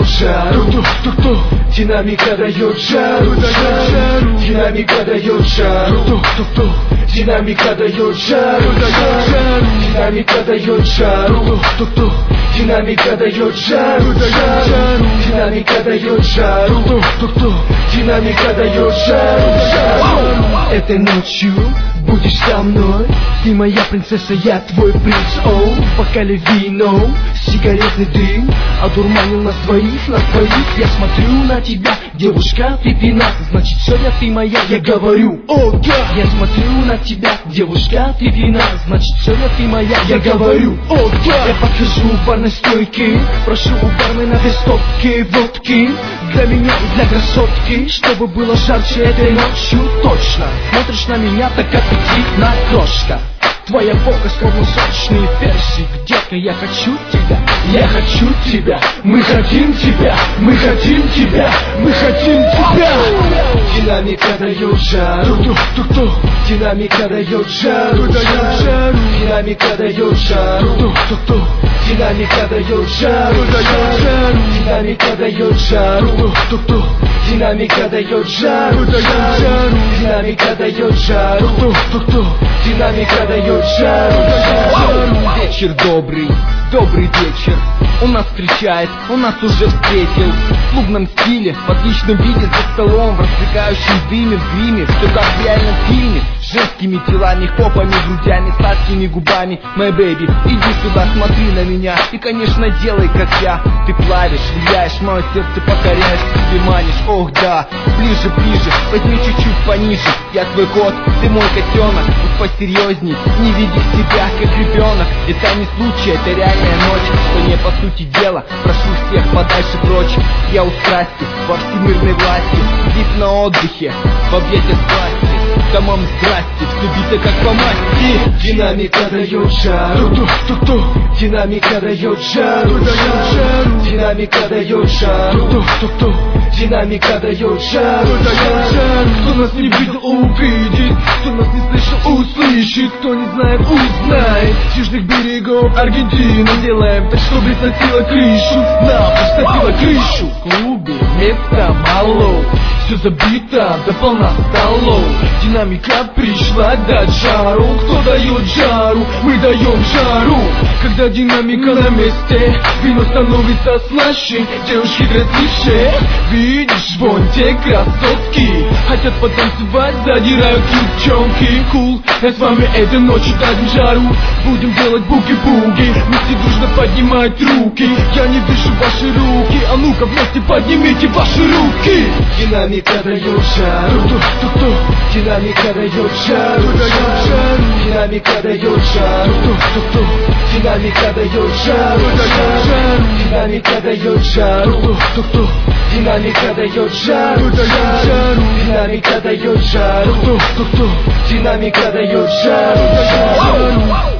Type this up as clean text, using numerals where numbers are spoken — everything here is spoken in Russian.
жару, динамика дает жару, динамика дает жару, динамика дает жару, динамика дает жару, динамика дает жару, динамика дает жару, динамика дает жару. Этой ночью будешь со мной, ты моя принцесса, я твой принц. Оу, в бокале вино, сигаретный дым одурманил нас двоих. Я смотрю на тебя, девушка, ты 13, значит сегодня ты моя, я говорю, о да. Я смотрю на тебя, девушка, ты 12, значит сегодня ты моя, я говорю, о да. Я подхожу в барной стойке, прошу у бармена 2 стопки водки для меня и для красотки, чтобы было жарче этой ночью. Точно смотришь на меня, так аппетитно, крошка. Твоя попа словно сочный персик. Детка, я хочу тебя, я хочу тебя. Мы хотим тебя, мы хотим тебя, мы хотим тебя. Динамика дает жару, динамика дает жару, динамика дает жару, динамика дает жару, динамика дает жару, динамика дает жару, динамика дает жару, динамика дает жару. Вечер добрый, добрый вечер. Он нас встречает, он нас уже встретил. В клубном стиле, в отличном виде, за столом, в развлекающем дыме, в гриме. Все как в реальном фильме, с женскими телами, попами, грудями, сладкими губами. My baby, иди сюда, смотри на меня и, конечно, делай как я. Ты плавишь, влияешь, мое сердце покоряешь, себе манишь. Ох да, ближе, ближе, возьми чуть-чуть пониже. Я твой кот, ты мой котенок. Будь посерьезней, не види себя как ребенок. Это не случай, это реальная ночь. Что не по сути дела, прошу всех подальше прочь. Я у страсти, во всемирной власти, здесь на отдыхе, в объятиях власти. Домам здрасте, все бито как по масти. Динамика дает жару, динамика дает жару, динамика дает жару, динамика дает жару. Кто нас не видел, увидит, кто нас не слышал, услышит, кто не знает, узнает. С южных берегов Аргентины делаем так, чтобы сносило крышу. Нам сносило крышу. В клубе места мало, все забито до полна столов. Динамика пришла дать жару. Кто дает жару? Мы даем жару. Когда динамика на месте, вино становится слаще, девушки красивше. Видишь, вон те красотки хотят потанцевать, задирают девчонки. Кул, я с вами этой ночью дадим жару. Будем делать буги-буги, вместе дружно поднимать руки. Я не вижу ваши руки, а ну-ка вместе поднимите ваши руки. Динамика дает жару, динамика дает жару, динамика дает жару, динамика дает жару, динамика дает жару, динамика дает жару, динамика дает жару, динамика дает жару.